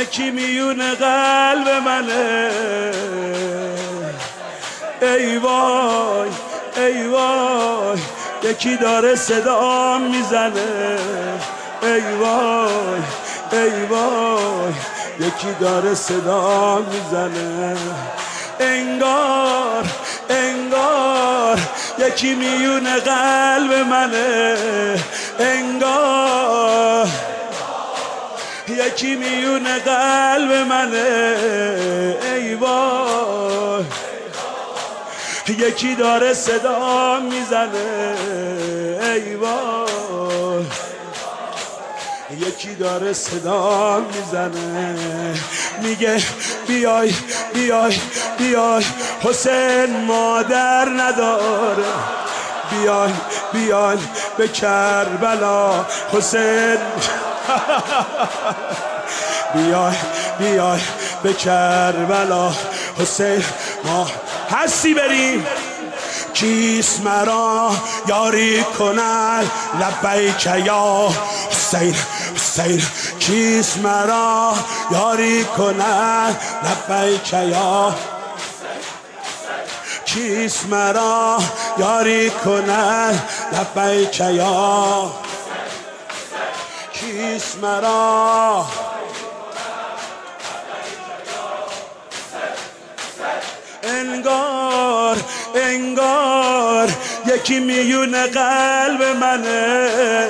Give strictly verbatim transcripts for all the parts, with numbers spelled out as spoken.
یکی میون قلب منه. ای وای ای وای یکی داره صدا میزنه. ای وای ای وای یکی داره صدا میزنه. انگار انگار یکی میون قلب منه. انگار یکی میون قلب منه. ای وای یکی داره صدا میزنه. ای وای یکی داره صدا میزنه. میگه بیای بیای بیای حسین مادر نداره. بیای بیای به کربلا حسین. بیای بیای به کربلا حسین. ما هستی بریم. کیست مرا یاری کنن لبیک یا حسین حسین. کیست مرا یاری کنن لبیک یا کیست مرا یاری کنن لبیک یا کیست مرا. انگار انگار یکی میون قلب منه.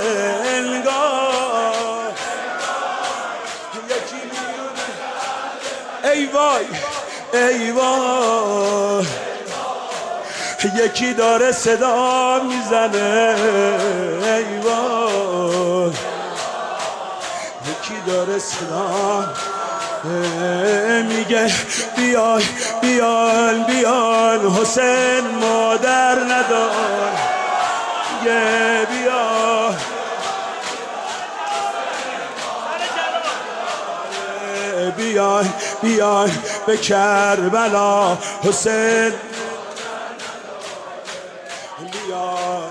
انگار یکی میون. ای وای ای وای یکی داره صدا میزنه. ای وای یکی داره صدا میگه بیای بیان بیان حسین مادر ندار. میگه بیا بیای بیای به کربلا حسین. بیای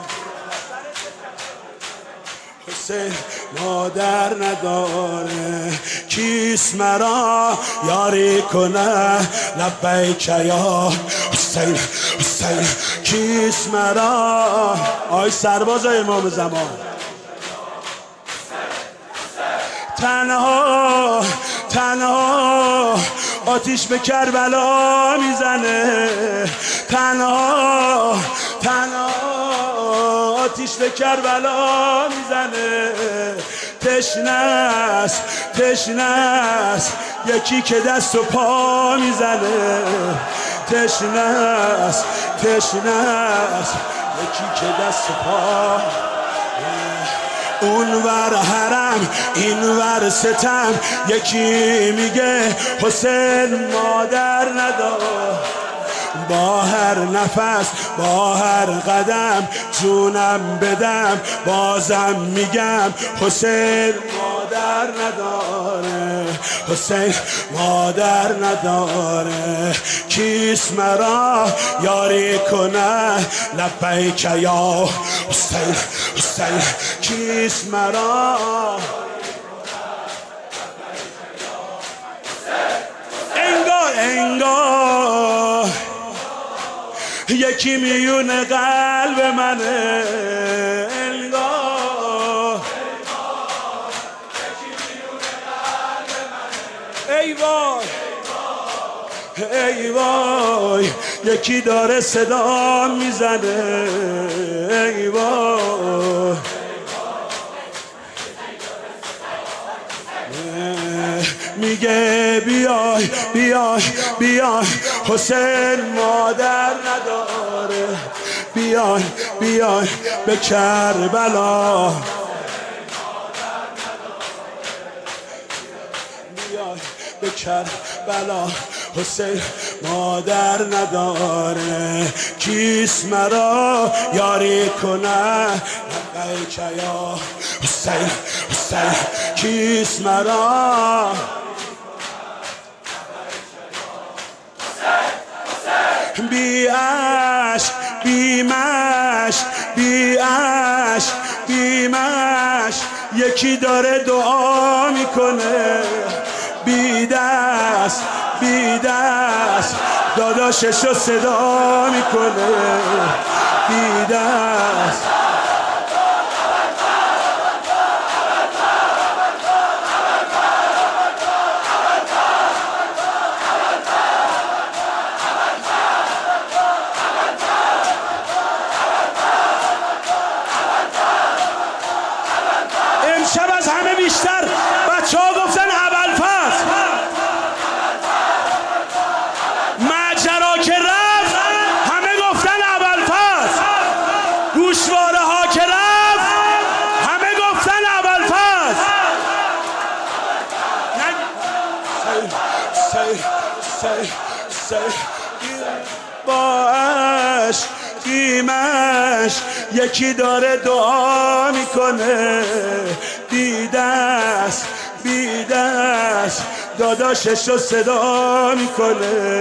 حسین مادر نداره. کیست مرا یاری کنه لبیک یا حسین حسین. کیست مرا. آی سرباز امام زمان. تنها تنها آتیش به کربلا میزنه. تنها تنها آتیش به کربلا میزنه. تشنست تشنست یکی که دست و پا میزنه. تشنست تشنست یکی که دست و پا. اون ور حرم این ور ستم یکی میگه حسین مادر ندار. با هر نفس با هر قدم جونم بدم بازم میگم حسین مادر نداره. حسین مادر نداره. کیست مرا یاری کنه لبیک یا حسین حسین. کیست مرا. انگار انگار یکی میون قلب منه. انگار ای وای ای وای یکی داره صدا میزنه. ای وای میگه بیای بیای بیای حسین مادر نداره. بیای بیای به کربلا. بیای به کربلا حسین مادر نداره. کیست مرا یاری کنه لبیک یا حسین حسین. کیست مرا. بی عشق بی مشق بی عشق بی مشق یکی داره دعا میکنه. بی دست بی دست داداششو صدا میکنه بی دست. امشب از همه بیشتر بچه ها گفتن ابوالفضل ماجرا که رفت، همه گفتن ابوالفضل گوشواره ها که رفت، همه گفتن ابوالفضل. با عشق قیمش یکی داره دعا میکنه بی دست بی دست داداششو صدا میکنه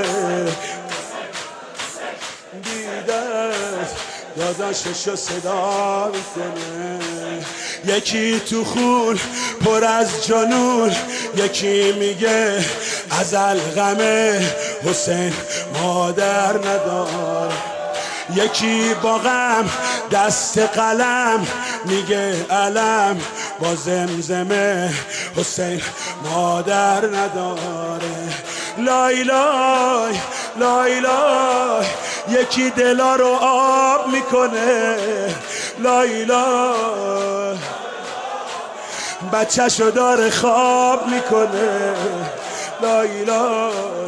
بی دست داداششو صدا میکنه. یکی تو خون پر از جنون، یکی میگه ازل غم حسین مادر نداره، یکی با غم دست قلم میگه علم با زمزمه حسین مادر نداره. لای لای لای لای یکی دلا رو آب میکنه لای لای بچه‌شو داره خواب میکنه لای لای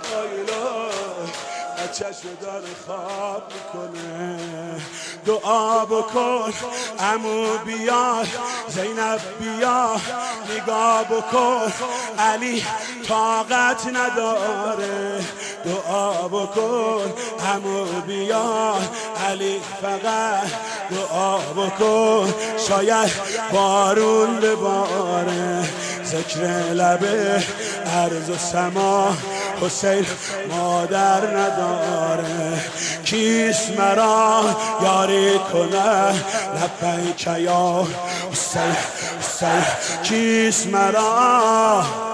بچه‌شو داره خواب میکنه. دعا بکن عمو بیار، زینب بیا نگاه بکن، علی طاقت نداره. دعا بکن عمو بیار، علی فقط دعا بکن شاید بارون بباره. ذکر لبه عرض و سما حسین مادر نداره. کیست مرا یاری کنه لبیک یا حسین حسین کیست مرا